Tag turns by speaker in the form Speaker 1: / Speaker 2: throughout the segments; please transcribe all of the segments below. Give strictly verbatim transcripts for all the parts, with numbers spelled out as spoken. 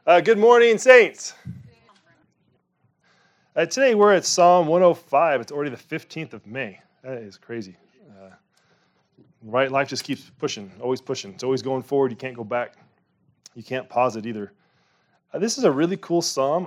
Speaker 1: Uh, good morning, saints. Uh, today we're at Psalm one oh five. It's already the fifteenth of May. That is crazy. Uh, right, life just keeps pushing, always pushing. It's always going forward. You can't go back. You can't pause it either. Uh, this is a really cool psalm.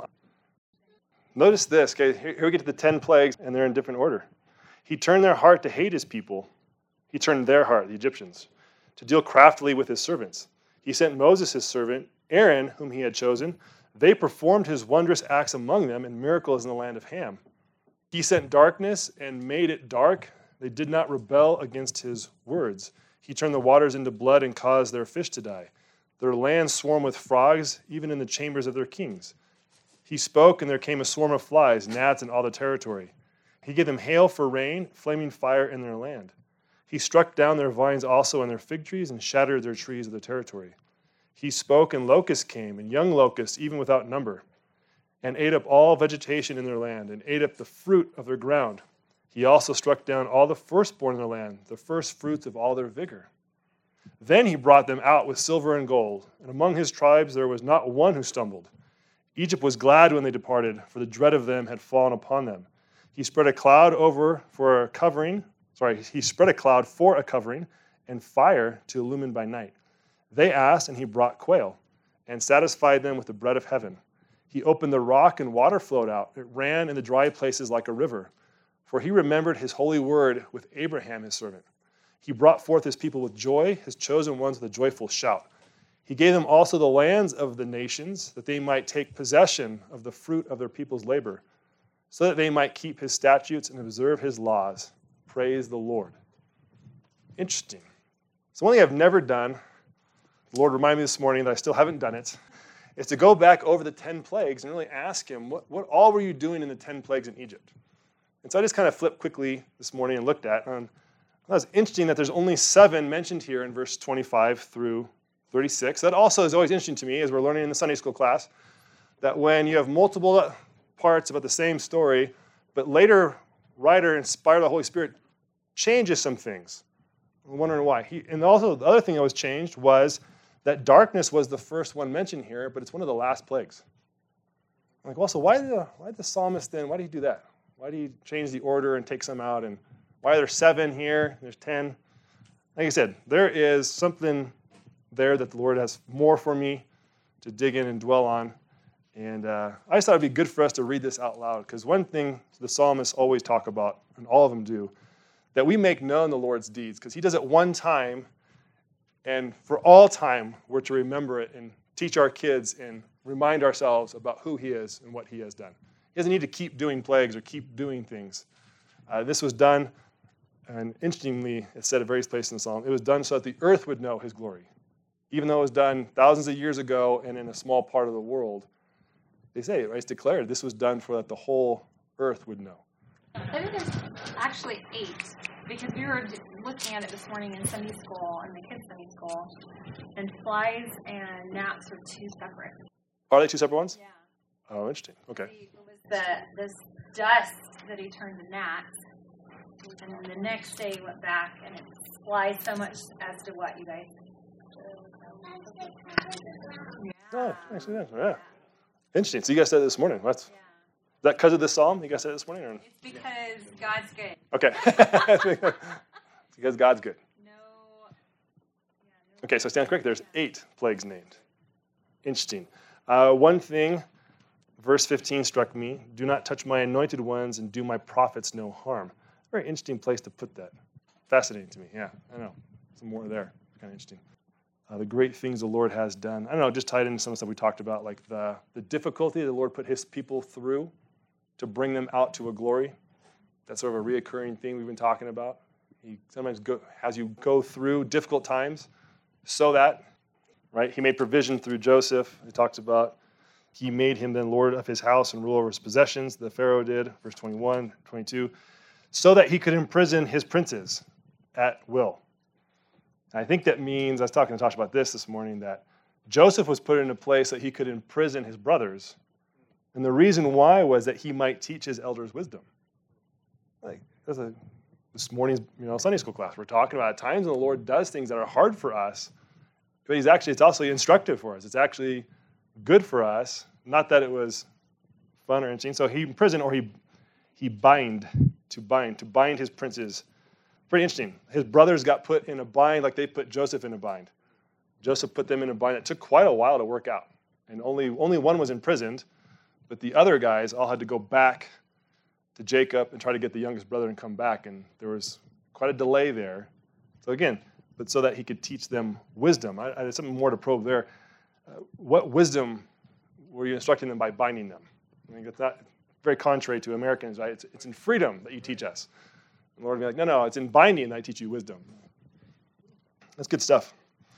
Speaker 1: Notice this. Okay, here, here we get to the ten plagues, and they're in different order. He turned their heart to hate his people. He turned their heart, the Egyptians, to deal craftily with his servants. He sent Moses, his servant, Aaron, whom he had chosen. They performed his wondrous acts among them and miracles in the land of Ham. He sent darkness and made it dark. They did not rebel against his words. He turned the waters into blood and caused their fish to die. Their land swarmed with frogs, even in the chambers of their kings. He spoke, and there came a swarm of flies, gnats in all the territory. He gave them hail for rain, flaming fire in their land. He struck down their vines also and their fig trees and shattered their trees of the territory. He spoke, and locusts came, and young locusts, even without number, and ate up all vegetation in their land, and ate up the fruit of their ground. He also struck down all the firstborn in their land, the first fruits of all their vigor. Then he brought them out with silver and gold, and among his tribes there was not one who stumbled. Egypt was glad when they departed, for the dread of them had fallen upon them. He spread a cloud over for a covering, sorry, he spread a cloud for a covering, and fire to illumine by night. They asked, and he brought quail, and satisfied them with the bread of heaven. He opened the rock, and water flowed out. It ran in the dry places like a river. For he remembered his holy word with Abraham his servant. He brought forth his people with joy, his chosen ones with a joyful shout. He gave them also the lands of the nations, that they might take possession of the fruit of their people's labor, so that they might keep his statutes and observe his laws. Praise the Lord. Interesting. So one thing I've never done, the Lord reminded me this morning that I still haven't done it, is to go back over the ten plagues and really ask him, what, what all were you doing in the ten plagues in Egypt? And so I just kind of flipped quickly this morning and looked at, and it was interesting that there's only seven mentioned here in verse twenty-five through thirty-six. That also is always interesting to me as we're learning in the Sunday school class, that when you have multiple parts about the same story, but later writer inspired by the Holy Spirit changes some things. I'm wondering why. He, and also the other thing that was changed was that darkness was the first one mentioned here, but it's one of the last plagues. I'm like, well, so why did the, why did the psalmist then, why did he do that? Why did he change the order and take some out? And why are there seven here? There's ten. Like I said, there is something there that the Lord has more for me to dig in and dwell on. And uh, I just thought it would be good for us to read this out loud, because one thing the psalmists always talk about, and all of them do, that we make known the Lord's deeds, because he does it one time, and for all time, we're to remember it and teach our kids and remind ourselves about who he is and what he has done. He doesn't need to keep doing plagues or keep doing things. Uh, this was done, and interestingly, it's said at various places in the psalm, it was done so that the earth would know his glory. Even though it was done thousands of years ago and in a small part of the world, they say, right, it's declared, this was done for that the whole earth would know.
Speaker 2: I think there's actually eight, because we were looking at it this morning in Sunday school, in the kids' Sunday school, and flies and gnats are two separate.
Speaker 1: Are they two separate ones?
Speaker 2: Yeah.
Speaker 1: Oh, interesting. Okay.
Speaker 2: It was the this dust that he turned to gnats, and then the next day he went back, and it flies so much as to what, you guys? Yeah.
Speaker 1: Oh, actually, yeah. yeah. Interesting. So you guys said it this morning. That's,
Speaker 2: Yeah.
Speaker 1: Is that because of this psalm you guys said it this morning? Or?
Speaker 2: It's because God's good.
Speaker 1: Okay. Because God's good.
Speaker 2: No. Yeah, no.
Speaker 1: Okay, so stand correct. There's eight plagues named. Interesting. Uh, one thing, verse fifteen struck me. Do not touch my anointed ones and do my prophets no harm. Very interesting place to put that. Fascinating to me. Yeah, I know. Some more there. Kind of interesting. Uh, the great things the Lord has done. I don't know, just tied into some of the stuff we talked about, like the, the difficulty the Lord put his people through to bring them out to a glory. That's sort of a reoccurring thing we've been talking about. He sometimes go, has you go through difficult times so that, right, he made provision through Joseph. He talks about he made him then Lord of his house and rule over his possessions, the Pharaoh did, verse twenty-one, twenty-two, so that he could imprison his princes at will. I think that means, I was talking to Tasha about this this morning, that Joseph was put in a place that he could imprison his brothers. And the reason why was that he might teach his elders wisdom. Like, that's a, this morning's you know, Sunday school class, we're talking about times when the Lord does things that are hard for us, but he's actually, it's also instructive for us. It's actually good for us, not that it was fun or interesting. So he imprisoned, or he he bind, to bind, to bind his princes. Pretty interesting. His brothers got put in a bind like they put Joseph in a bind. Joseph put them in a bind. It took quite a while to work out. And only, only one was imprisoned, but the other guys all had to go back to Jacob and try to get the youngest brother and come back. And there was quite a delay there. So again, but so that he could teach them wisdom. I, I had something more to probe there. Uh, what wisdom were you instructing them by binding them? I think it's not very contrary to Americans, right? It's, it's in freedom that you teach us. And the Lord would be like, no, no, it's in binding that I teach you wisdom. That's good stuff.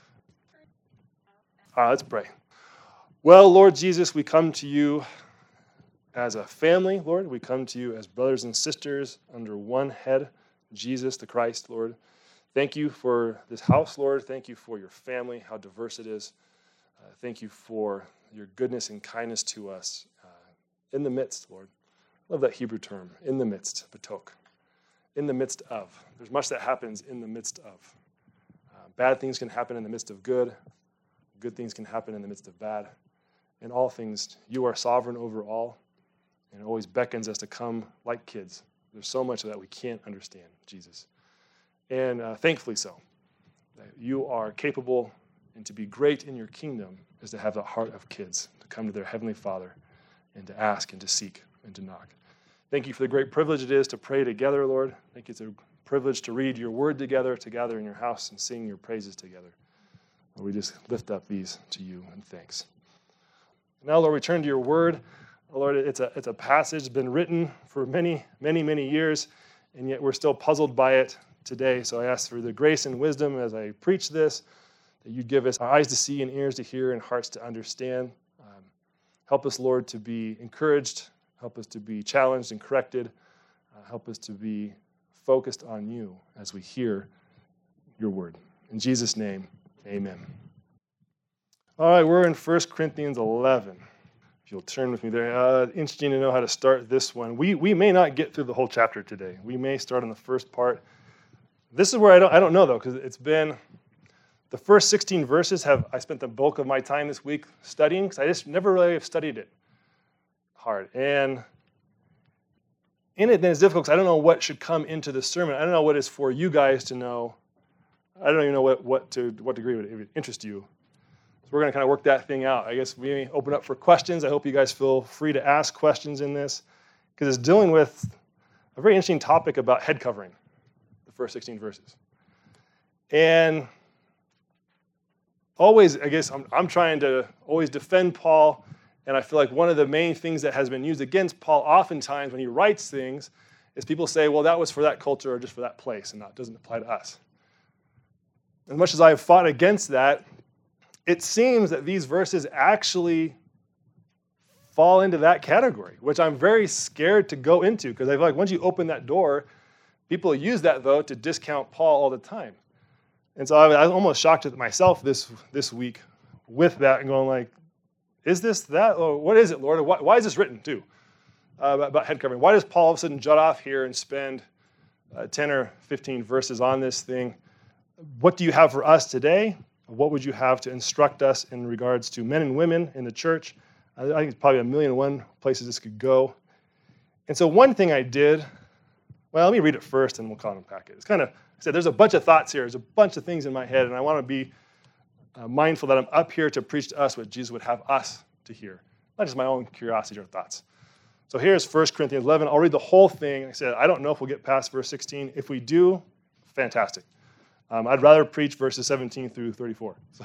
Speaker 1: All right, let's pray. Well, Lord Jesus, we come to you as a family, Lord. We come to you as brothers and sisters under one head, Jesus the Christ, Lord. Thank you for this house, Lord. Thank you for your family, how diverse it is. Uh, thank you for your goodness and kindness to us uh, in the midst, Lord. I love that Hebrew term, in the midst, batok. In the midst of. There's much that happens in the midst of. Uh, bad things can happen in the midst of good. Good things can happen in the midst of bad. In all things, you are sovereign over all, and it always beckons us to come like kids. There's so much of that we can't understand, Jesus. And uh, thankfully so. That you are capable, and to be great in your kingdom is to have the heart of kids, to come to their Heavenly Father and to ask and to seek and to knock. Thank you for the great privilege it is to pray together, Lord. Thank you it's a privilege to read your word together, to gather in your house and sing your praises together. Lord, we just lift up these to you in thanks. Now, Lord, we turn to your word. Lord, it's a, it's a passage been written for many, many, many years, and yet we're still puzzled by it today. So I ask for the grace and wisdom as I preach this, that you'd give us eyes to see and ears to hear and hearts to understand. Um, help us, Lord, to be encouraged. Help us to be challenged and corrected. Uh, help us to be focused on you as we hear your word. In Jesus' name, amen. All right, we're in First Corinthians eleven. If you'll turn with me there. Uh, interesting to know how to start this one. We we may not get through the whole chapter today. We may start on the first part. This is where I don't I don't know though, because it's been the first sixteen verses have I spent the bulk of my time this week studying, because I just never really have studied it hard. And in it then it's difficult because I don't know what should come into the sermon. I don't know what is for you guys to know. I don't even know what, what to what degree would it interest you. So we're going to kind of work that thing out. I guess we may open up for questions. I hope you guys feel free to ask questions in this, because it's dealing with a very interesting topic about head covering, the first sixteen verses. And always, I guess I'm, I'm trying to always defend Paul, and I feel like one of the main things that has been used against Paul oftentimes when he writes things is people say, well, that was for that culture or just for that place, and that doesn't apply to us. As much as I have fought against that, it seems that these verses actually fall into that category, which I'm very scared to go into, because I feel like once you open that door, people use that, though, to discount Paul all the time. And so I was almost shocked at myself this this week with that and going like, is this that? Or what is it, Lord? Why, why is this written, too, uh, about, about head covering? Why does Paul all of a sudden jut off here and spend uh, ten or fifteen verses on this thing? What do you have for us today? What would you have to instruct us in regards to men and women in the church? I think it's probably a million and one places this could go. And so one thing I did, well, let me read it first and we'll kind of unpack it. It's kind of, I said, there's a bunch of thoughts here. There's a bunch of things in my head, and I want to be uh, mindful that I'm up here to preach to us what Jesus would have us to hear, not just my own curiosity or thoughts. So here's First Corinthians eleven. I'll read the whole thing. I said, I don't know if we'll get past verse sixteen. If we do, fantastic. Um, I'd rather preach verses seventeen through thirty-four. So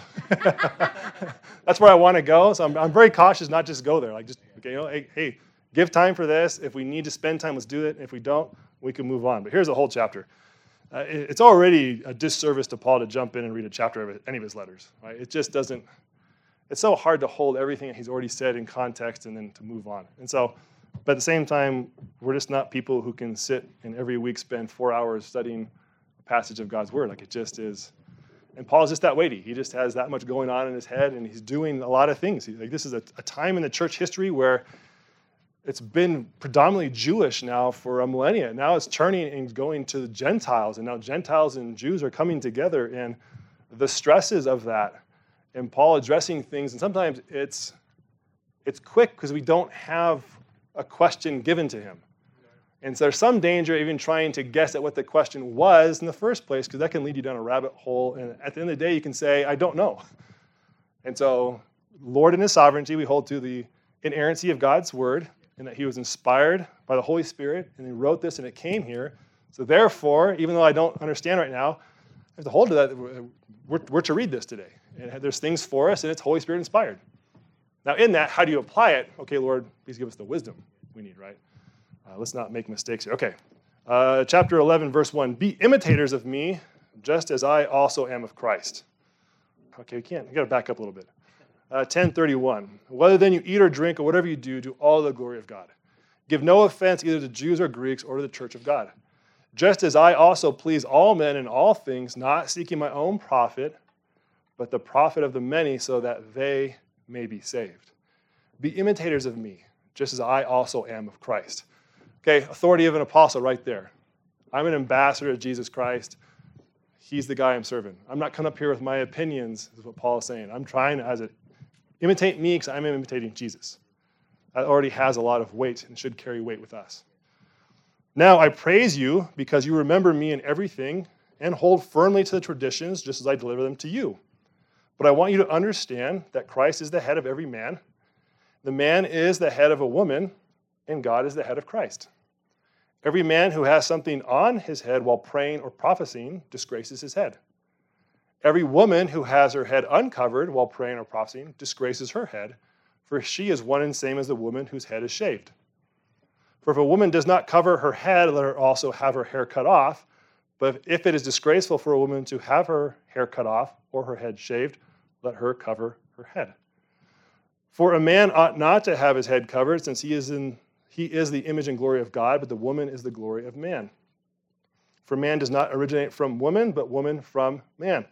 Speaker 1: that's where I want to go. So I'm, I'm very cautious not just go there. Like just, okay, you know, hey, hey, give time for this. If we need to spend time, let's do it. If we don't, we can move on. But here's the whole chapter. Uh, it, it's already a disservice to Paul to jump in and read a chapter of any of his letters. Right? It just doesn't, it's so hard to hold everything that he's already said in context and then to move on. And so, but at the same time, we're just not people who can sit and every week spend four hours studying passage of God's word. Like it just is. And Paul's just that weighty. He just has that much going on in his head, and he's doing a lot of things. He, like this is a, a time in the church history where it's been predominantly Jewish now for a millennia. Now it's turning and going to the Gentiles, and now Gentiles and Jews are coming together, and the stresses of that, and Paul addressing things, and sometimes it's It's quick because we don't have a question given to him. And so there's some danger even trying to guess at what the question was in the first place, because that can lead you down a rabbit hole. And at the end of the day, you can say, I don't know. And so, Lord in his sovereignty, we hold to the inerrancy of God's word, and that he was inspired by the Holy Spirit, and he wrote this, and it came here. So therefore, even though I don't understand right now, I have to hold to that. We're, we're to read this today. And there's things for us, and it's Holy Spirit inspired. Now, in that, how do you apply it? Okay, Lord, please give us the wisdom we need, right? Uh, let's not make mistakes here. Okay, uh, chapter eleven, verse one. Be imitators of me, just as I also am of Christ. Okay, we can't. We got to back up a little bit. Uh, ten thirty-one. Whether then you eat or drink or whatever you do, do all to the glory of God. Give no offense either to Jews or Greeks or to the church of God. Just as I also please all men in all things, not seeking my own profit, but the profit of the many, so that they may be saved. Be imitators of me, just as I also am of Christ. Okay, authority of an apostle right there. I'm an ambassador of Jesus Christ. He's the guy I'm serving. I'm not coming up here with my opinions, is what Paul is saying. I'm trying to, as a, imitate me because I'm imitating Jesus. That already has a lot of weight and should carry weight with us. Now I praise you because you remember me in everything and hold firmly to the traditions just as I deliver them to you. But I want you to understand that Christ is the head of every man. The man is the head of a woman, and God is the head of Christ. Every man who has something on his head while praying or prophesying disgraces his head. Every woman who has her head uncovered while praying or prophesying disgraces her head, for she is one and same as the woman whose head is shaved. For if a woman does not cover her head, let her also have her hair cut off. But if it is disgraceful for a woman to have her hair cut off or her head shaved, let her cover her head. For a man ought not to have his head covered, since he is in he is the image and glory of God, but the woman is the glory of man. For man does not originate from woman, but woman from man.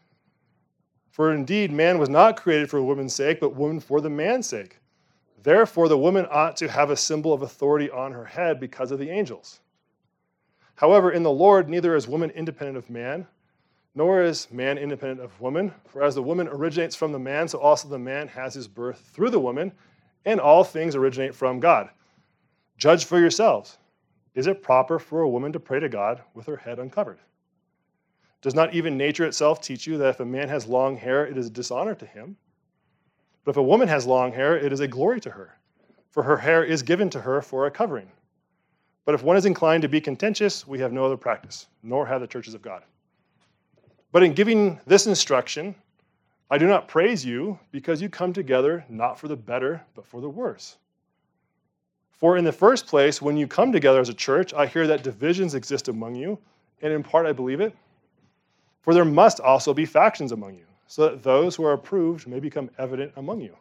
Speaker 1: For indeed, man was not created for woman's sake, but woman for the man's sake. Therefore, the woman ought to have a symbol of authority on her head because of the angels. However, in the Lord, neither is woman independent of man, nor is man independent of woman. For as the woman originates from the man, so also the man has his birth through the woman, and all things originate from God. Judge for yourselves. Is it proper for a woman to pray to God with her head uncovered? Does not even nature itself teach you that if a man has long hair, it is a dishonor to him? But if a woman has long hair, it is a glory to her, for her hair is given to her for a covering. But if one is inclined to be contentious, we have no other practice, nor have the churches of God. But in giving this instruction, I do not praise you because you come together not for the better, but for the worse. For in the first place, when you come together as a church, I hear that divisions exist among you, and in part I believe it. For there must also be factions among you, so that those who are approved may become evident among you.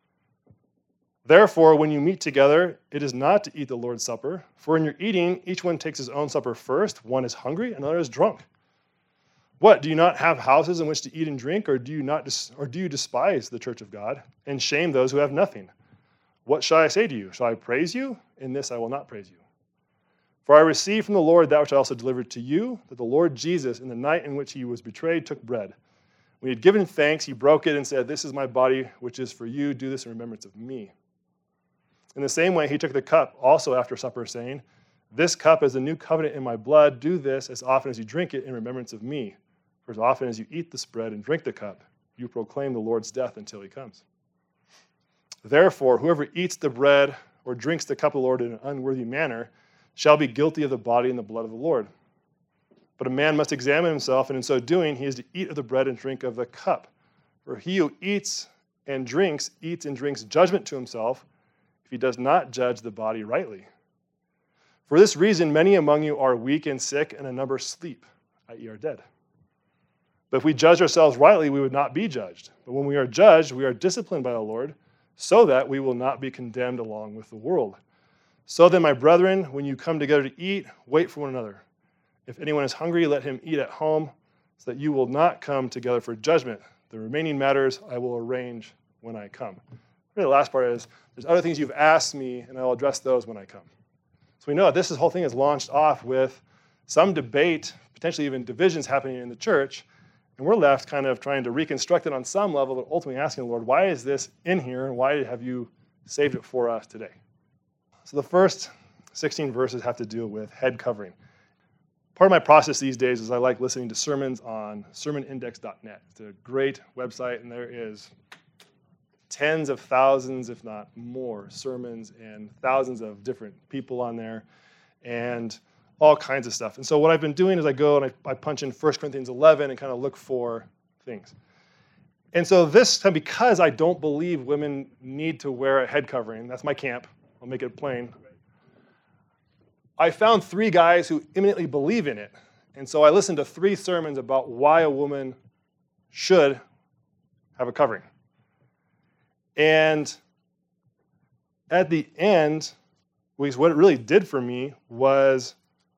Speaker 1: Therefore, when you meet together, it is not to eat the Lord's Supper, for in your eating, each one takes his own supper first. One is hungry, another is drunk. What, do you not have houses in which to eat and drink, or do you not, dis- or do you despise the church of God and shame those who have nothing? What shall I say to you? Shall I praise you? In this I will not praise you. For I received from the Lord that which I also delivered to you, that the Lord Jesus, in the night in which he was betrayed, took bread. When he had given thanks, he broke it and said, "This is my body, which is for you. Do this in remembrance of me." In the same way, he took the cup also after supper, saying, "This cup is the new covenant in my blood. Do this as often as you drink it in remembrance of me. For as often as you eat this bread and drink the cup, you proclaim the Lord's death until he comes. Therefore, whoever eats the bread or drinks the cup of the Lord in an unworthy manner shall be guilty of the body and the blood of the Lord. But a man must examine himself, and in so doing, he is to eat of the bread and drink of the cup. For he who eats and drinks, eats and drinks judgment to himself, if he does not judge the body rightly. For this reason, many among you are weak and sick, and a number sleep, that is, are dead. But if we judge ourselves rightly, we would not be judged. But when we are judged, we are disciplined by the Lord, so that we will not be condemned along with the world. So then, my brethren, when you come together to eat, wait for one another. If anyone is hungry, let him eat at home, so that you will not come together for judgment. The remaining matters I will arrange when I come. The last part is, there's other things you've asked me, and I will address those when I come. So we know that this whole thing is launched off with some debate, potentially even divisions happening in the church, and we're left kind of trying to reconstruct it on some level, but ultimately asking the Lord, why is this in here, and why have you saved it for us today. So the first sixteen verses have to do with head covering. Part of my process these days is I like listening to sermons on sermon index dot net. It's a great website, and there is tens of thousands, if not more, sermons and thousands of different people on there, and all kinds of stuff. And so what I've been doing is I go and I, I punch in First Corinthians eleven and kind of look for things. And so this time, because I don't believe women need to wear a head covering, that's my camp, I'll make it plain, I found three guys who eminently believe in it. And so I listened to three sermons about why a woman should have a covering. And at the end, what it really did for me was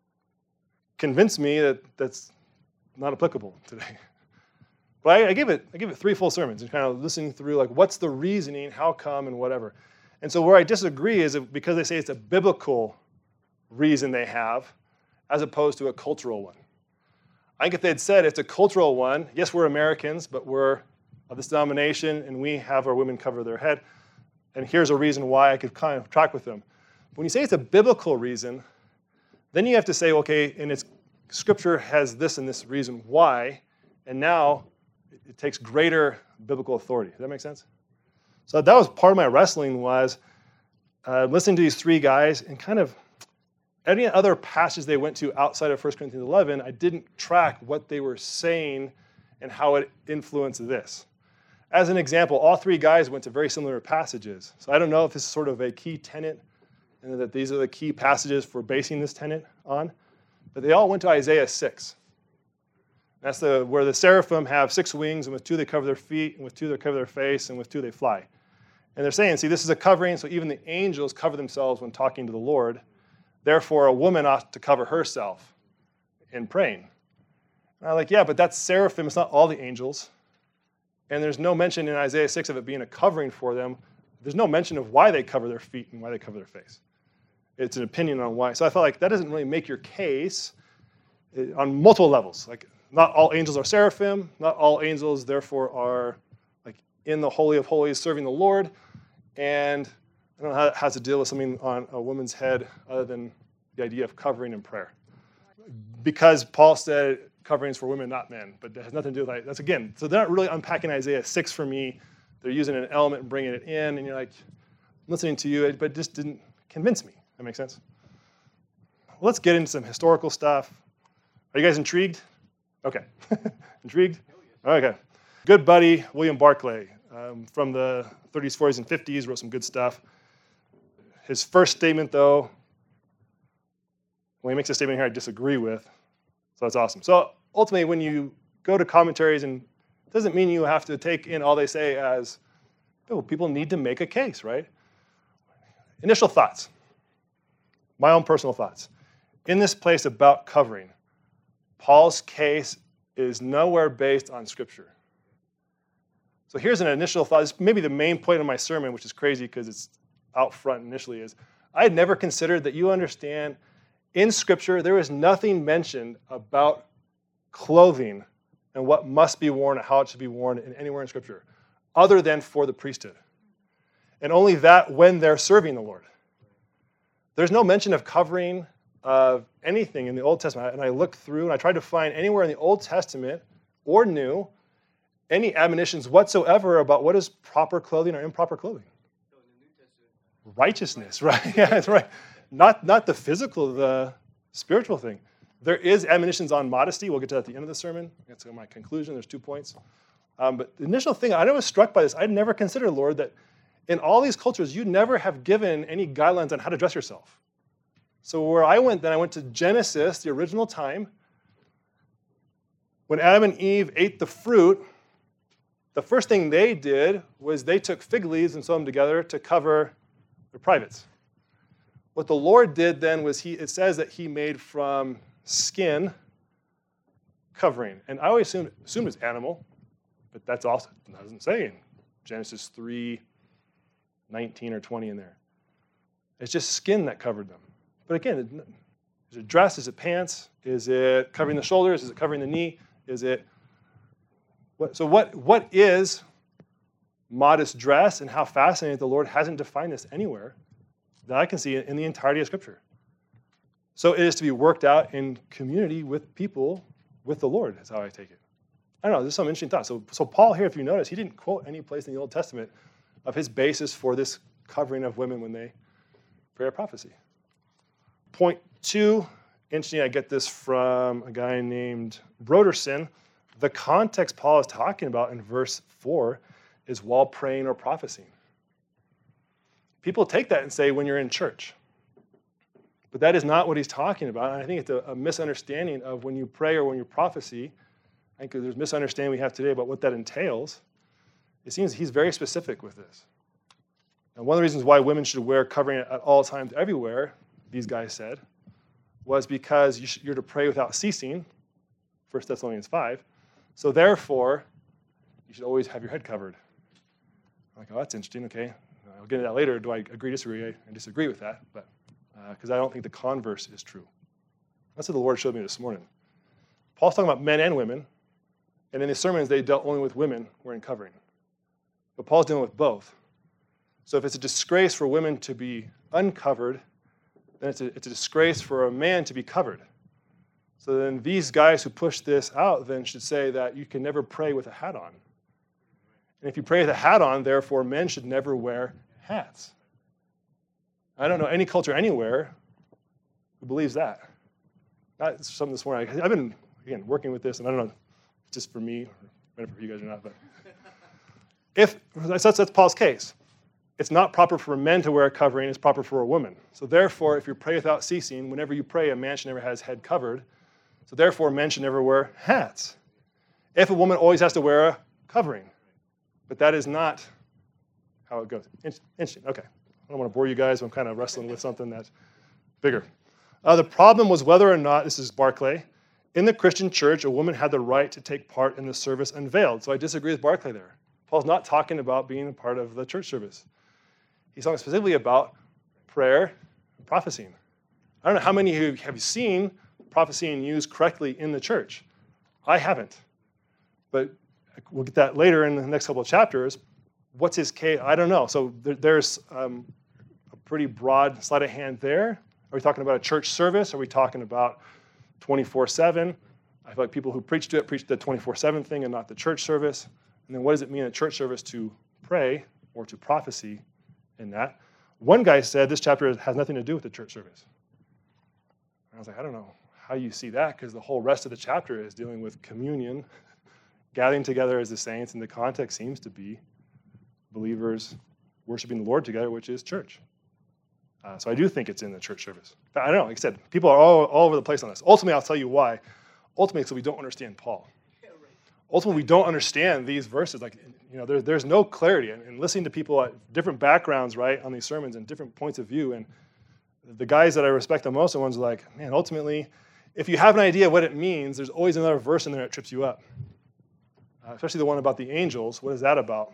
Speaker 1: convince me that that's not applicable today. But I, I give it I give it three full sermons and kind of listening through, like, what's the reasoning, how come, and whatever. And so where I disagree is if, because they say it's a biblical reason they have, as opposed to a cultural one. I think if they had said it's a cultural one, yes, we're Americans, but we're of this denomination, and we have our women cover their head, and here's a reason why, I could kind of track with them. When you say it's a biblical reason, then you have to say, okay, and it's Scripture has this and this reason why, and now it takes greater biblical authority. Does that make sense? So that was part of my wrestling, was uh, listening to these three guys and kind of any other passage they went to outside of First Corinthians eleven, I didn't track what they were saying and how it influenced this. As an example, all three guys went to very similar passages. So I don't know if this is sort of a key tenet and that these are the key passages for basing this tenet on, but they all went to Isaiah six. That's the where the seraphim have six wings, and with two they cover their feet, and with two they cover their face, and with two they fly. And they're saying, see, this is a covering, so even the angels cover themselves when talking to the Lord. Therefore, a woman ought to cover herself in praying. And I'm like, yeah, but that's seraphim. It's not all the angels. And there's no mention in Isaiah six of it being a covering for them. There's no mention of why they cover their feet and why they cover their face. It's an opinion on why. So I felt like that doesn't really make your case on multiple levels. Like, not all angels are seraphim. Not all angels, therefore, are like in the Holy of Holies serving the Lord. And I don't know how it has to deal with something on a woman's head other than the idea of covering in prayer. Because Paul said coverings for women, not men, but it has nothing to do with that. That's again, so they're not really unpacking Isaiah six for me. They're using an element and bringing it in, and you're like, I'm listening to you, but it just didn't convince me. That makes sense? Well, let's get into some historical stuff. Are you guys intrigued? Okay. Intrigued? Okay. Good buddy, William Barclay, um, from the thirties, forties, and fifties, wrote some good stuff. His first statement, though, when he makes a statement here I disagree with, so that's awesome. So ultimately, when you go to commentaries, and it doesn't mean you have to take in all they say as, oh, people need to make a case, right? Initial thoughts, my own personal thoughts. In this place about covering, Paul's case is nowhere based on Scripture. So here's an initial thought. This is maybe the main point of my sermon, which is crazy because it's out front initially, is I had never considered that you understand in Scripture there is nothing mentioned about clothing and what must be worn and how it should be worn in anywhere in Scripture other than for the priesthood. And only that when they're serving the Lord. There's no mention of covering of anything in the Old Testament. And I looked through and I tried to find anywhere in the Old Testament or New any admonitions whatsoever about what is proper clothing or improper clothing. Righteousness, right? Yeah, that's right. Not, not the physical, the spiritual thing. There is admonitions on modesty. We'll get to that at the end of the sermon. That's my conclusion. There's two points. Um, but the initial thing, I was struck by this. I'd never considered, Lord, that in all these cultures, you never have given any guidelines on how to dress yourself. So where I went then, I went to Genesis, the original time. When Adam and Eve ate the fruit, the first thing they did was they took fig leaves and sewed them together to cover their privates. What the Lord did then was he, it says that he made from skin covering. And I always assumed, assumed it was animal, but that's also, that doesn't say in Genesis three, nineteen or twenty in there. It's just skin that covered them. But again, is it dress? Is it pants? Is it covering the shoulders? Is it covering the knee? Is it, what, so what, what is modest dress, and how fascinating the Lord hasn't defined this anywhere that I can see in the entirety of Scripture. So it is to be worked out in community with people, with the Lord, is how I take it. I don't know, there's some interesting thoughts. So, so Paul here, if you notice, he didn't quote any place in the Old Testament of his basis for this covering of women when they pray a prophecy. Point two, interesting, I get this from a guy named Broderson. The context Paul is talking about in verse four is while praying or prophesying. People take that and say when you're in church. But that is not what he's talking about. And I think it's a, a misunderstanding of when you pray or when you prophecy. I think there's a misunderstanding we have today about what that entails. It seems he's very specific with this. And one of the reasons why women should wear covering at all times everywhere, these guys said, was because you sh- you're to pray without ceasing, First Thessalonians five. So therefore, you should always have your head covered. I'm like, oh, that's interesting. Okay, I'll get into that later. Do I agree, disagree? I disagree with that, but because uh, I don't think the converse is true. That's what the Lord showed me this morning. Paul's talking about men and women, and in the sermons, they dealt only with women wearing covering. But Paul's dealing with both. So if it's a disgrace for women to be uncovered, then it's a, it's a disgrace for a man to be covered. So then these guys who push this out then should say that you can never pray with a hat on. And if you pray with a hat on, therefore men should never wear hats. I don't know any culture anywhere who believes that. That's something this morning. I've been, again, working with this, and I don't know, just for me, or for you guys or not, but if, that's, that's Paul's case. It's not proper for men to wear a covering, it's proper for a woman. So therefore, if you pray without ceasing, whenever you pray, a man should never have his head covered. So therefore, men should never wear hats. If a woman always has to wear a covering. But that is not how it goes. Interesting, okay. I don't want to bore you guys, I'm kind of wrestling with something that's bigger. Uh, the problem was whether or not, this is Barclay, in the Christian church, a woman had the right to take part in the service unveiled. So I disagree with Barclay there. Paul's not talking about being a part of the church service. He's talking specifically about prayer and prophesying. I don't know how many of you have seen prophesying used correctly in the church. I haven't. But we'll get that later in the next couple of chapters. What's his case? I don't know. So there, there's um, a pretty broad sleight of hand there. Are we talking about a church service? Are we talking about twenty-four seven? I feel like people who preach to it preach the twenty-four seven thing and not the church service. And then what does it mean in a church service to pray or to prophecy in that? One guy said this chapter has nothing to do with the church service. And I was like, I don't know how you see that, because the whole rest of the chapter is dealing with communion, gathering together as the saints, and the context seems to be believers worshiping the Lord together, which is church. Uh, so I do think it's in the church service. But I don't know, like I said, people are all, all over the place on this. Ultimately, I'll tell you why. Ultimately, because we don't understand Paul. Ultimately, we don't understand these verses. Like, you know, there, there's no clarity. And, and listening to people at different backgrounds, right, on these sermons and different points of view, and the guys that I respect the most are ones like, man, ultimately, if you have an idea what it means, there's always another verse in there that trips you up. Uh, especially the one about the angels. What is that about?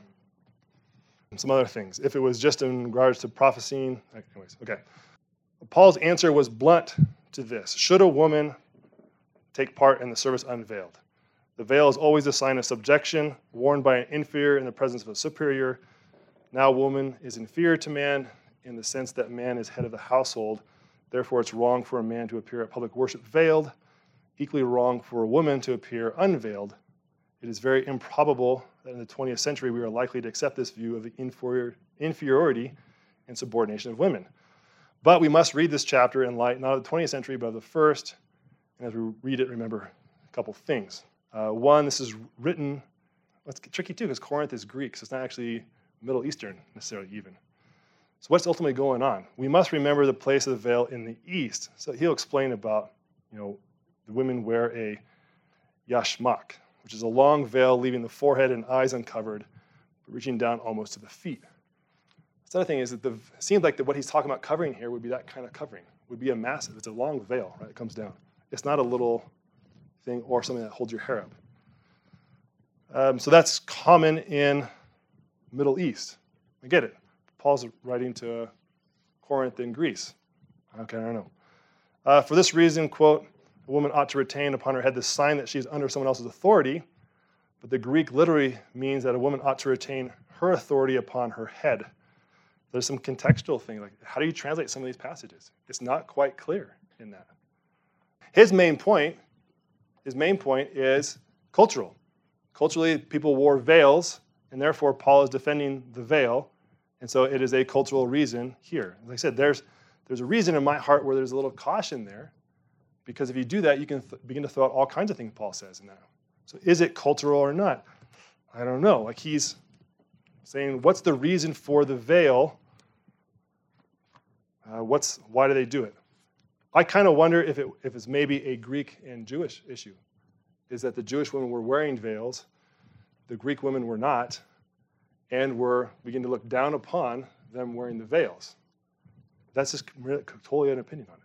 Speaker 1: And some other things. If it was just in regards to prophesying. Anyways, okay. Paul's answer was blunt to this. Should a woman take part in the service unveiled? The veil is always a sign of subjection, worn by an inferior in the presence of a superior. Now woman is inferior to man in the sense that man is head of the household. Therefore, it's wrong for a man to appear at public worship veiled. Equally wrong for a woman to appear unveiled. It is very improbable that in the twentieth century we are likely to accept this view of the inferior, inferiority and subordination of women. But we must read this chapter in light not of the twentieth century, but of the first. And as we read it, remember a couple things. Uh, one, this is written, well, it's tricky too, because Corinth is Greek, so it's not actually Middle Eastern necessarily even. So what's ultimately going on? We must remember the place of the veil in the east. So he'll explain about, you know, the women wear a yashmak, which is a long veil leaving the forehead and eyes uncovered, but reaching down almost to the feet. The other thing is that the, it seems like that what he's talking about covering here would be that kind of covering. Would be a massive, it's a long veil, right? It comes down. It's not a little thing or something that holds your hair up. Um, so that's common in Middle East. I get it. Paul's writing to Corinth in Greece. Okay, I don't know. Uh, for this reason, quote, a woman ought to retain upon her head the sign that she is under someone else's authority, but the Greek literally means that a woman ought to retain her authority upon her head. There's some contextual thing, like how do you translate some of these passages? It's not quite clear in that. His main point, his main point is cultural. Culturally, people wore veils, and therefore Paul is defending the veil, and so it is a cultural reason here. Like I said, there's there's a reason in my heart where there's a little caution there, because if you do that, you can th- begin to throw out all kinds of things Paul says in that. So is it cultural or not? I don't know. Like he's saying, what's the reason for the veil? Uh, what's why do they do it? I kind of wonder if it if it's maybe a Greek and Jewish issue, is that the Jewish women were wearing veils, the Greek women were not, and were beginning to look down upon them wearing the veils. That's just really, totally an opinion on it.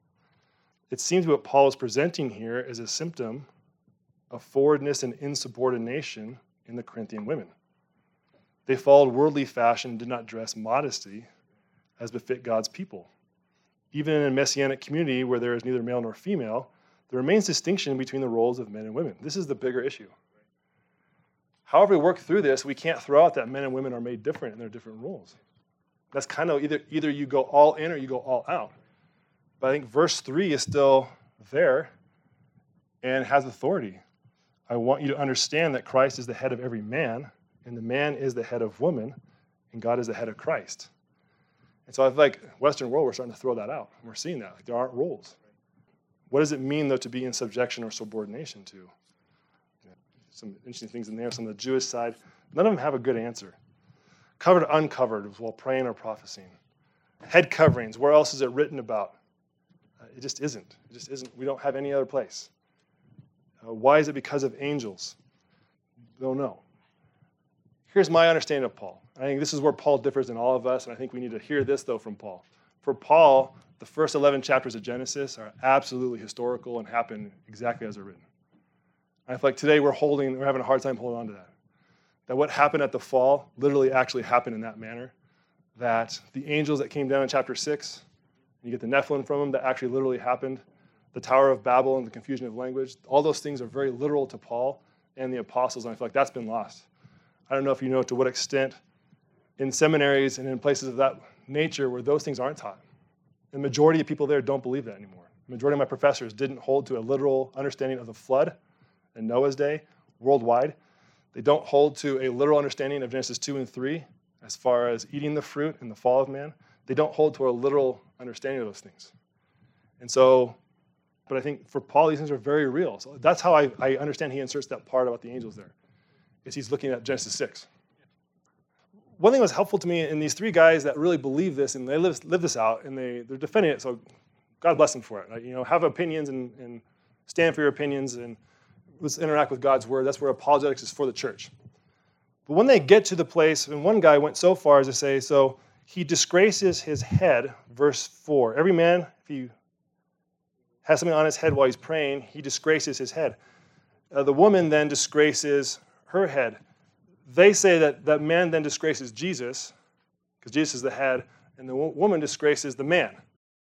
Speaker 1: It seems what Paul is presenting here is a symptom of forwardness and insubordination in the Corinthian women. They followed worldly fashion and did not dress modestly as befit God's people. Even in a messianic community where there is neither male nor female, there remains distinction between the roles of men and women. This is the bigger issue. However we work through this, we can't throw out that men and women are made different in their different roles. That's kind of either, either you go all in or you go all out. But I think verse three is still there and has authority. I want you to understand that Christ is the head of every man, and the man is the head of woman, and God is the head of Christ. And so I feel like Western world, we're starting to throw that out. We're seeing that. Like there aren't roles. What does it mean, though, to be in subjection or subordination to? You know, some interesting things in there. Some of the Jewish side, none of them have a good answer. Covered, uncovered, while praying or prophesying. Head coverings, where else is it written about? Uh, it just isn't. It just isn't. We don't have any other place. Uh, why is it because of angels? Don't know. Here's my understanding of Paul. I think this is where Paul differs in all of us, and I think we need to hear this, though, from Paul. For Paul, the first eleven chapters of Genesis are absolutely historical and happen exactly as they're written. I feel like today we're holding, we're having a hard time holding on to that. That what happened at the fall literally actually happened in that manner. That the angels that came down in chapter six, you get the Nephilim from them, that actually literally happened. The Tower of Babel and the confusion of language, all those things are very literal to Paul and the apostles, and I feel like that's been lost. I don't know if you know to what extent in seminaries and in places of that nature where those things aren't taught. The majority of people there don't believe that anymore. The majority of my professors didn't hold to a literal understanding of the flood in Noah's day worldwide. They don't hold to a literal understanding of Genesis two and three as far as eating the fruit and the fall of man. They don't hold to a literal understanding of those things. And so, but I think for Paul, these things are very real. So that's how I, I understand he inserts that part about the angels there, is he's looking at Genesis six. One thing that was helpful to me in these three guys that really believe this and they live, live this out and they, they're defending it, so God bless them for it. Like, you know, have opinions and, and stand for your opinions and let's interact with God's word. That's where apologetics is for the church. But when they get to the place, and one guy went so far as to say, so he disgraces his head, verse four. Every man, if he has something on his head while he's praying, he disgraces his head. Uh, the woman then disgraces her head. They say that that man then disgraces Jesus, because Jesus is the head, and the wo- woman disgraces the man.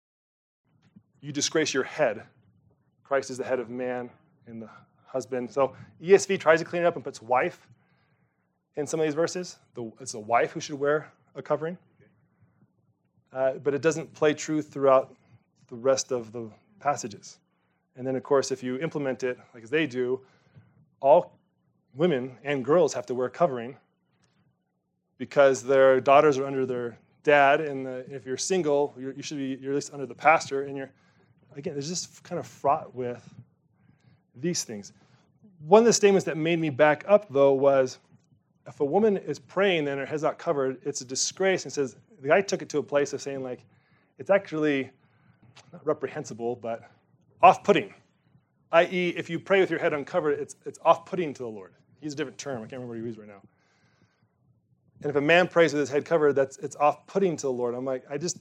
Speaker 1: You disgrace your head. Christ is the head of man and the husband. So E S V tries to clean it up and puts wife in some of these verses. The, it's the wife who should wear a covering. Uh, but it doesn't play true throughout the rest of the passages. And then, of course, if you implement it like they do, all women and girls have to wear covering because their daughters are under their dad, and the, if you're single, you're, you should be you're at least under the pastor. And you're again, it's just kind of fraught with these things. One of the statements that made me back up, though, was if a woman is praying and her head's not covered, it's a disgrace. And says the guy took it to a place of saying like it's actually not reprehensible, but off-putting. that is, if you pray with your head uncovered, it's it's off-putting to the Lord. He's a different term. I can't remember what he used right now. And if a man prays with his head covered, that's it's off-putting to the Lord. I'm like, I just,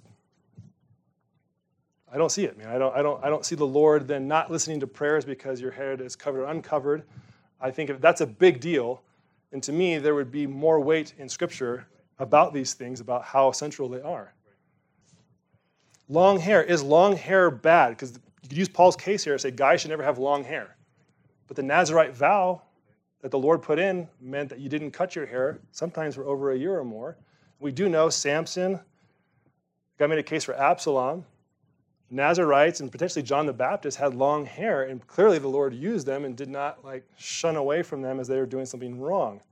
Speaker 1: I don't see it, man. I don't, I don't, I don't see the Lord then not listening to prayers because your head is covered or uncovered. I think if that's a big deal, and to me, there would be more weight in Scripture about these things, about how central they are. Long hair. Is long hair bad? Because you could use Paul's case here and say guys should never have long hair. But the Nazirite vow that the Lord put in meant that you didn't cut your hair, sometimes for over a year or more. We do know Samson, God made a case for Absalom. Nazarites and potentially John the Baptist had long hair, and clearly the Lord used them and did not like shun away from them as they were doing something wrong.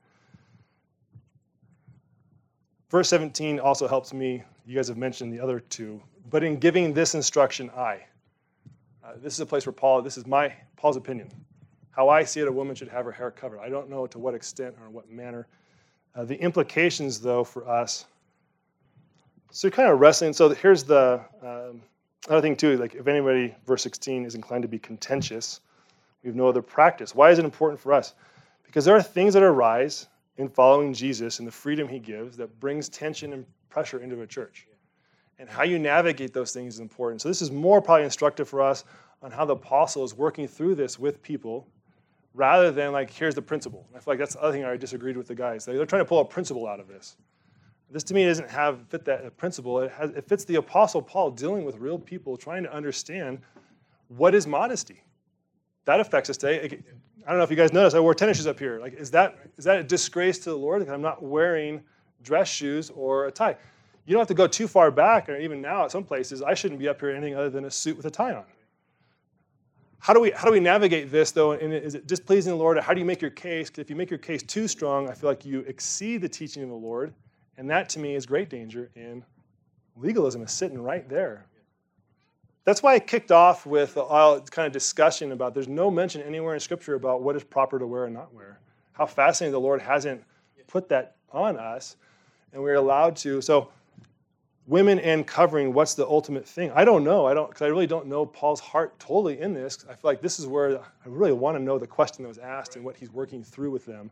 Speaker 1: Verse seventeen also helps me. You guys have mentioned the other two. But in giving this instruction, I. Uh, this is a place where Paul, this is my, Paul's opinion. How I see it, a woman should have her hair covered. I don't know to what extent or what manner. Uh, the implications, though, for us. So kind of wrestling. So here's the um, other thing, too. Like if anybody, verse sixteen, is inclined to be contentious, we have no other practice. Why is it important for us? Because there are things that arise in following Jesus and the freedom he gives that brings tension and pressure into a church. And how you navigate those things is important. So this is more probably instructive for us on how the apostle is working through this with people rather than like, here's the principle. I feel like that's the other thing I disagreed with the guys. They're trying to pull a principle out of this. This to me doesn't have fit that principle. It, has, it fits the apostle Paul dealing with real people, trying to understand what is modesty. That affects us today. I don't know if you guys noticed, I wore tennis shoes up here. Like, is that is that a disgrace to the Lord? Like, I'm not wearing dress shoes or a tie. You don't have to go too far back, or even now at some places, I shouldn't be up here in anything other than a suit with a tie on. How do we how do we navigate this, though? And is it displeasing the Lord? How do you make your case? Because if you make your case too strong, I feel like you exceed the teaching of the Lord. And that, to me, is great danger in legalism is sitting right there. That's why I kicked off with a kind of discussion about there's no mention anywhere in Scripture about what is proper to wear and not wear. How fascinating the Lord hasn't put that on us, and we're allowed to. So women and covering, what's the ultimate thing? I don't know. I don't because I really don't know Paul's heart totally in this. I feel like this is where I really want to know the question that was asked and what he's working through with them.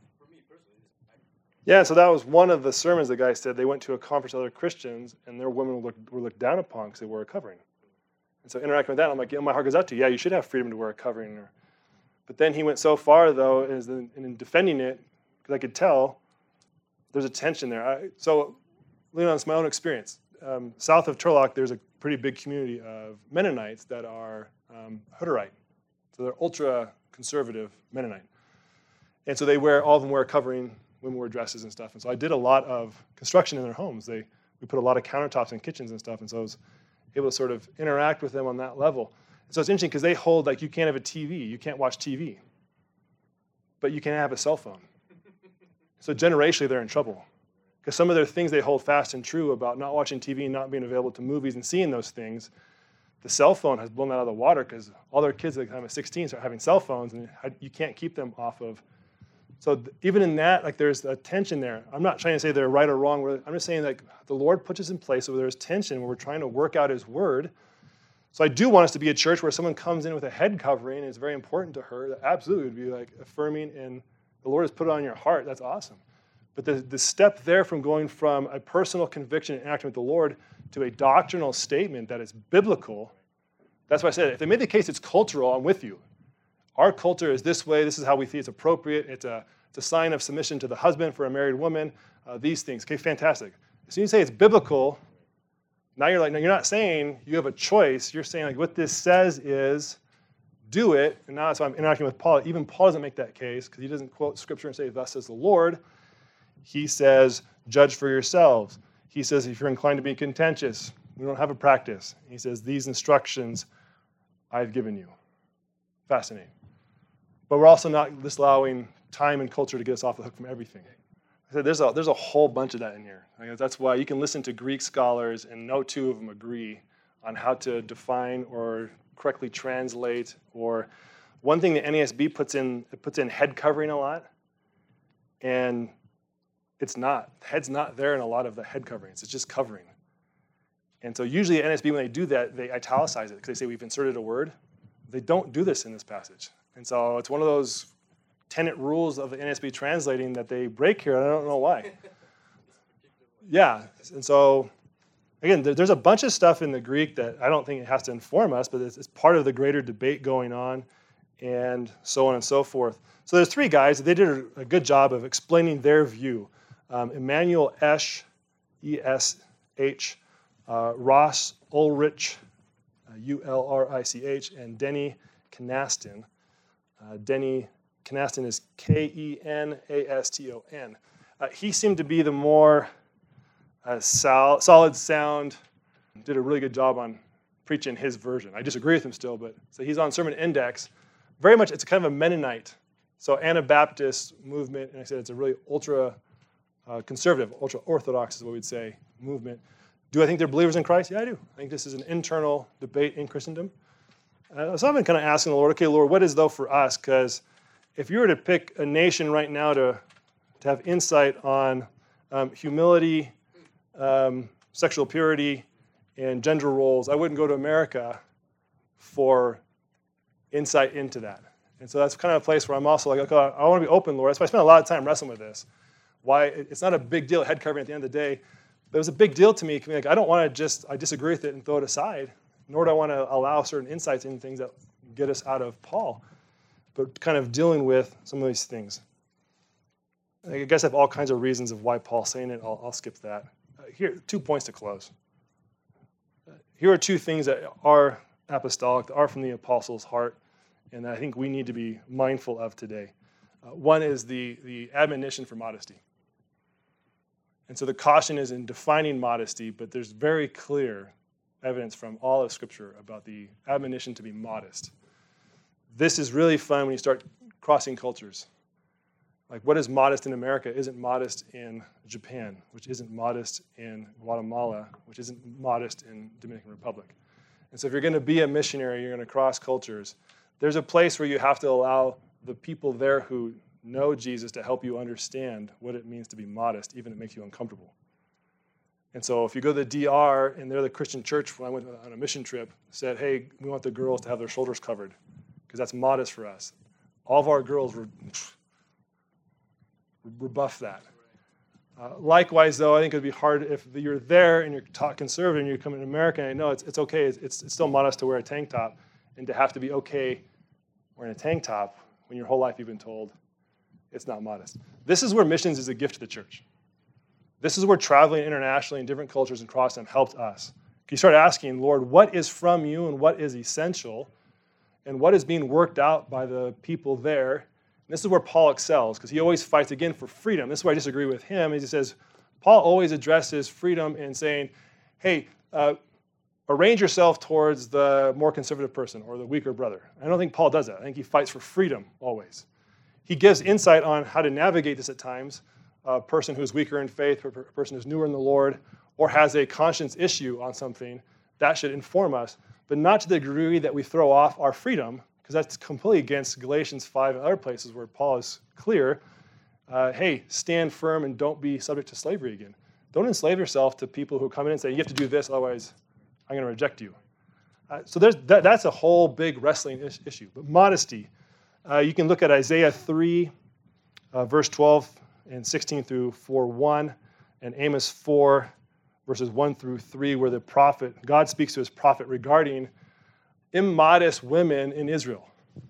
Speaker 1: Yeah, so that was one of the sermons the guy said. They went to a conference with other Christians, and their women were looked, were looked down upon because they wore a covering. And so interacting with that, I'm like, yeah, my heart goes out to you. Yeah, you should have freedom to wear a covering. But then he went so far, though, as in, in defending it, because I could tell there's a tension there. I, so, leaning on my own experience, um, south of Turlock, there's a pretty big community of Mennonites that are um, Hutterite. So they're ultra-conservative Mennonite. And so they wear, all of them wear a covering, women wear dresses and stuff. And so I did a lot of construction in their homes. They We put a lot of countertops and kitchens and stuff, and so I was able to sort of interact with them on that level. And so it's interesting because they hold, like, you can't have a T V. You can't watch T V. But you can have a cell phone. So generationally, they're in trouble. Because some of their things they hold fast and true about not watching T V, not being available to movies and seeing those things, the cell phone has blown that out of the water because all their kids at the time of sixteen start having cell phones, and you can't keep them off of. So th- even in that, like, there's a tension there. I'm not trying to say they're right or wrong. I'm just saying, like, the Lord puts us in place where there's tension, where we're trying to work out his word. So I do want us to be a church where someone comes in with a head covering and it's very important to her. That absolutely would be, like, affirming, and the Lord has put it on your heart. That's awesome. But the, the step there from going from a personal conviction and acting with the Lord to a doctrinal statement that is biblical, that's why I said, if they made the case it's cultural, I'm with you. Our culture is this way. This is how we think it's appropriate. It's a, it's a sign of submission to the husband for a married woman. Uh, these things. Okay, fantastic. As soon as you say it's biblical, now you're like, no, you're not saying you have a choice. You're saying, like, what this says is do it. And now that's why I'm interacting with Paul. Even Paul doesn't make that case because he doesn't quote Scripture and say, thus says the Lord. He says, judge for yourselves. He says, if you're inclined to be contentious, we don't have a practice. He says, these instructions I've given you. Fascinating. But we're also not disallowing time and culture to get us off the hook from everything. I said there's a, there's a whole bunch of that in here. I guess that's why you can listen to Greek scholars and no two of them agree on how to define or correctly translate. Or one thing the N A S B puts in, it puts in head covering a lot, and it's not. Head's not there in a lot of the head coverings. It's just covering. And so usually the N A S B, when they do that, they italicize it because they say we've inserted a word. They don't do this in this passage. And so it's one of those tenet rules of the N A S B translating that they break here, and I don't know why. Yeah, and so, again, there's a bunch of stuff in the Greek that I don't think it has to inform us, but it's, it's part of the greater debate going on, and so on and so forth. So there's three guys. They did a good job of explaining their view. Um, Emmanuel Esch, E S H, uh, Ross Ulrich, uh, U L R I C H, and Denny Knaston, uh, Denny Kenston is K E N A S T O N. Uh, he seemed to be the more uh, sol- solid sound, did a really good job on preaching his version. I disagree with him still, but so he's on Sermon Index. Very much, it's kind of a Mennonite. So Anabaptist movement, and I said it's a really ultra uh, conservative, ultra orthodox is what we'd say, movement. Do I think they're believers in Christ? Yeah, I do. I think this is an internal debate in Christendom. Uh, so I've been kind of asking the Lord, okay, Lord, what is though for us? Because if you were to pick a nation right now to, to have insight on um, humility, um, sexual purity, and gender roles, I wouldn't go to America for insight into that. And so that's kind of a place where I'm also like, okay, I want to be open, Lord. That's why I spent a lot of time wrestling with this. Why it's not a big deal, head covering at the end of the day, but it was a big deal to me. Like, I don't want to just, I disagree with it and throw it aside, nor do I want to allow certain insights into things that get us out of Paul, but kind of dealing with some of these things. I guess I have all kinds of reasons of why Paul's saying it. I'll, I'll skip that. Uh, here, two points to close. Uh, here are two things that are apostolic, that are from the apostles' heart, and that I think we need to be mindful of today. Uh, one is the, the admonition for modesty. And so the caution is in defining modesty, but there's very clear evidence from all of Scripture about the admonition to be modest. This is really fun when you start crossing cultures. Like, what is modest in America isn't modest in Japan, which isn't modest in Guatemala, which isn't modest in Dominican Republic. And so if you're going to be a missionary, you're going to cross cultures, there's a place where you have to allow the people there who know Jesus to help you understand what it means to be modest, even if it makes you uncomfortable. And so if you go to the D R and they're the Christian church, when I went on a mission trip, said, hey, we want the girls to have their shoulders covered because that's modest for us. All of our girls were rebuff that. Uh, likewise, though, I think it would be hard if you're there and you're taught conservative and you're coming to America and I know it's, it's okay, it's, it's still modest to wear a tank top and to have to be okay wearing a tank top when your whole life you've been told it's not modest. This is where missions is a gift to the church. This is where traveling internationally in different cultures and cross them helped us. You start asking, Lord, what is from you and what is essential and what is being worked out by the people there? And this is where Paul excels because he always fights, again, for freedom. This is where I disagree with him. He says, Paul always addresses freedom in saying, hey, uh, arrange yourself towards the more conservative person or the weaker brother. I don't think Paul does that. I think he fights for freedom always. He gives insight on how to navigate this at times. A person who's weaker in faith, a person who's newer in the Lord, or has a conscience issue on something, that should inform us, but not to the degree that we throw off our freedom, because that's completely against Galatians five and other places where Paul is clear. Uh, hey, stand firm and don't be subject to slavery again. Don't enslave yourself to people who come in and say, you have to do this, otherwise I'm going to reject you. Uh, so there's that, that's a whole big wrestling is- issue. But modesty, uh, you can look at Isaiah three, uh, verse twelve and sixteen through four one, and Amos four, verses one through three, where the prophet, God speaks to his prophet regarding immodest women in Israel.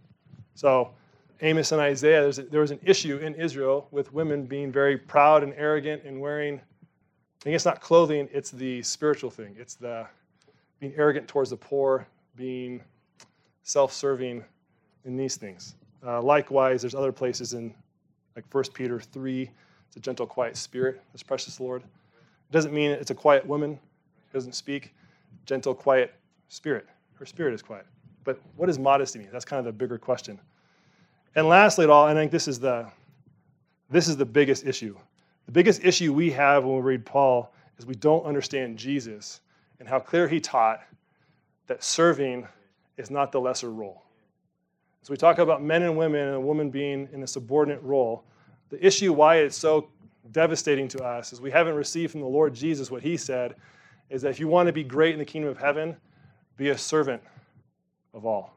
Speaker 1: So Amos and Isaiah, there's a, there was an issue in Israel with women being very proud and arrogant and wearing, I think it's not clothing, it's the spiritual thing. It's the being arrogant towards the poor, being self-serving in these things. Uh, likewise, there's other places in like First Peter three, it's a gentle, quiet spirit, this precious Lord. It doesn't mean it's a quiet woman who doesn't speak. Gentle, quiet spirit. Her spirit is quiet. But what does modesty mean? That's kind of the bigger question. And lastly at all, I think this is the this is the biggest issue. The biggest issue we have when we read Paul is we don't understand Jesus and how clear he taught that serving is not the lesser role. So we talk about men and women and a woman being in a subordinate role. The issue why it's so devastating to us is we haven't received from the Lord Jesus what he said is that if you want to be great in the kingdom of heaven, be a servant of all.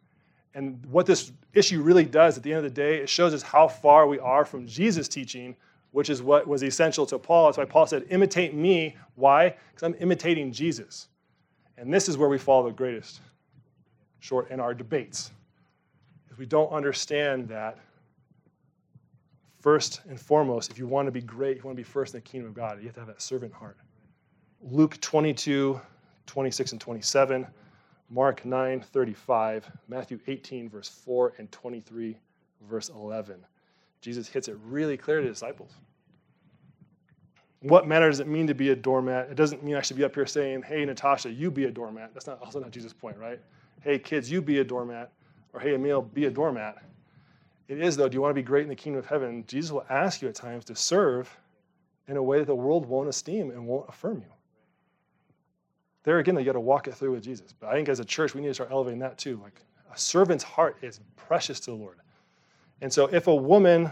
Speaker 1: And what this issue really does at the end of the day, it shows us how far we are from Jesus' teaching, which is what was essential to Paul. That's why Paul said, imitate me. Why? Because I'm imitating Jesus. And this is where we fall the greatest short in our debates. If we don't understand that, first and foremost, if you want to be great, if you want to be first in the kingdom of God, you have to have that servant heart. Luke twenty-two, twenty-six and twenty-seven, Mark nine, thirty-five, Matthew eighteen, verse four and twenty-three verse eleven. Jesus hits it really clear to the disciples. What manner does it mean to be a doormat? It doesn't mean I should be up here saying, hey, Natasha, you be a doormat. That's not also not Jesus' point, right? Hey, kids, you be a doormat. Or hey, Emil, be a doormat. It is, though, do you want to be great in the kingdom of heaven? Jesus will ask you at times to serve in a way that the world won't esteem and won't affirm you. There again, you got to walk it through with Jesus. But I think as a church, we need to start elevating that too. Like a servant's heart is precious to the Lord. And so if a woman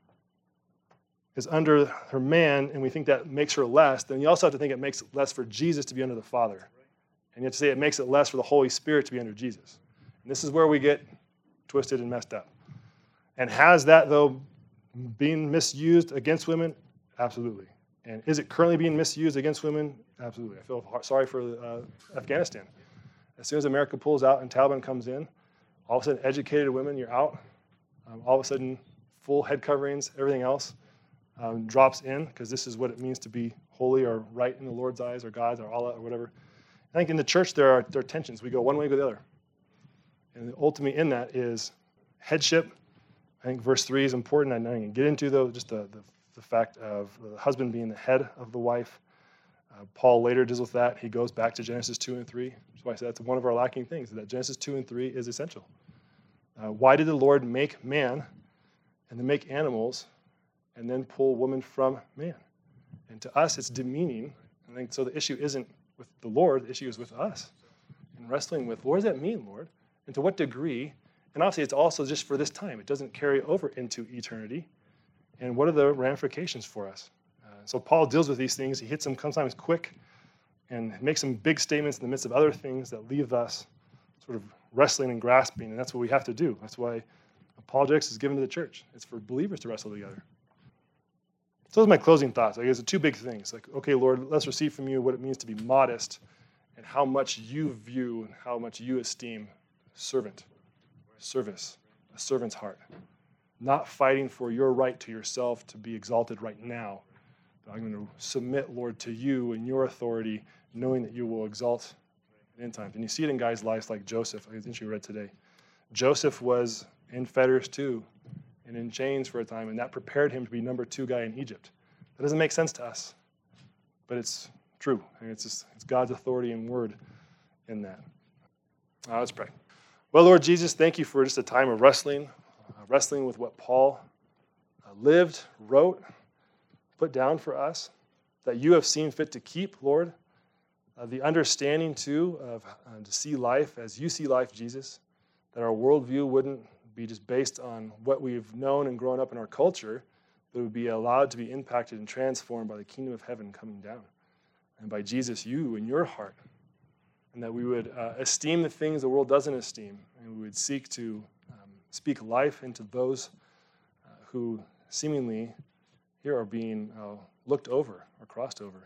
Speaker 1: is under her man and we think that makes her less, then you also have to think it makes it less for Jesus to be under the Father. And you have to say it makes it less for the Holy Spirit to be under Jesus. And this is where we get twisted and messed up. And has that, though, being misused against women? Absolutely. And is it currently being misused against women? Absolutely. I feel sorry for uh, Afghanistan. As soon as America pulls out and Taliban comes in, all of a sudden, educated women, you're out. Um, all of a sudden, full head coverings, everything else um, drops in, because this is what it means to be holy or right in the Lord's eyes or God's or Allah or whatever. I think in the church, there are, there are tensions. We go one way, we go the other. And ultimately in that is headship. I think verse three is important. I can get into, though, just the, the, the fact of the husband being the head of the wife. Uh, Paul later deals with that. He goes back to Genesis two and three. That's why I said that's one of our lacking things, that Genesis two and three is essential. Uh, why did the Lord make man and then make animals and then pull woman from man? And to us, it's demeaning. I think so the issue isn't with the Lord, the issue is with us. And wrestling with, what does that mean, Lord? And to what degree? And obviously, it's also just for this time. It doesn't carry over into eternity. And what are the ramifications for us? Uh, so Paul deals with these things. He hits them sometimes quick and makes some big statements in the midst of other things that leave us sort of wrestling and grasping. And that's what we have to do. That's why apologetics is given to the church. It's for believers to wrestle together. So those are my closing thoughts. I guess the two big things. Like, okay, Lord, let's receive from you what it means to be modest and how much you view and how much you esteem servant, service, a servant's heart. Not fighting for your right to yourself to be exalted right now. But I'm going to submit, Lord, to you and your authority, knowing that you will exalt in end times. And you see it in guys' lives like Joseph, I think you read today. Joseph was in fetters too, and in chains for a time, and that prepared him to be number two guy in Egypt. That doesn't make sense to us, but it's true. And it's just, it's God's authority and word in that. Uh, let's pray. Well, Lord Jesus, thank you for just a time of wrestling, uh, wrestling with what Paul uh, lived, wrote, put down for us, that you have seen fit to keep, Lord. Uh, the understanding, too, of uh, to see life as you see life, Jesus, that our worldview wouldn't be just based on what we've known and grown up in our culture, but it would be allowed to be impacted and transformed by the kingdom of heaven coming down, and by Jesus, you and your heart. And that we would uh, esteem the things the world doesn't esteem, and we would seek to um, speak life into those uh, who seemingly here are being uh, looked over or crossed over.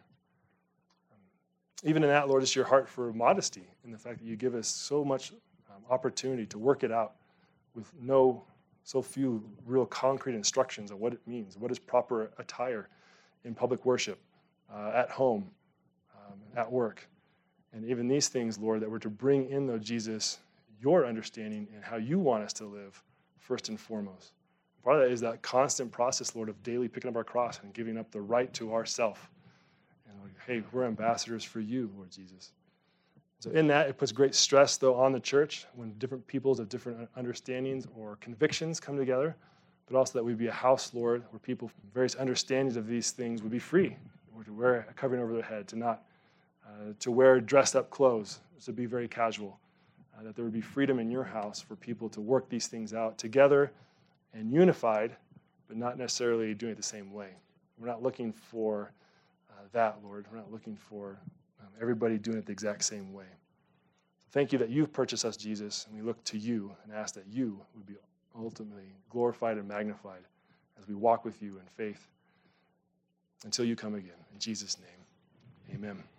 Speaker 1: Um, even in that, Lord, it's your heart for modesty in the fact that you give us so much um, opportunity to work it out with no, so few real concrete instructions on what it means, what is proper attire in public worship, uh, at home, um, at work. And even these things, Lord, that we're to bring in, though, Jesus, your understanding and how you want us to live first and foremost. Part of that is that constant process, Lord, of daily picking up our cross and giving up the right to ourself. And like, hey, we're ambassadors for you, Lord Jesus. So in that, it puts great stress, though, on the church when different peoples of different understandings or convictions come together, but also that we'd be a house, Lord, where people from various understandings of these things would be free, or to wear a covering over their head, to not Uh, to wear dressed-up clothes, to be very casual, uh, that there would be freedom in your house for people to work these things out together and unified, but not necessarily doing it the same way. We're not looking for uh, that, Lord. We're not looking for um, everybody doing it the exact same way. So thank you that you've purchased us, Jesus, and we look to you and ask that you would be ultimately glorified and magnified as we walk with you in faith until you come again. In Jesus' name, amen.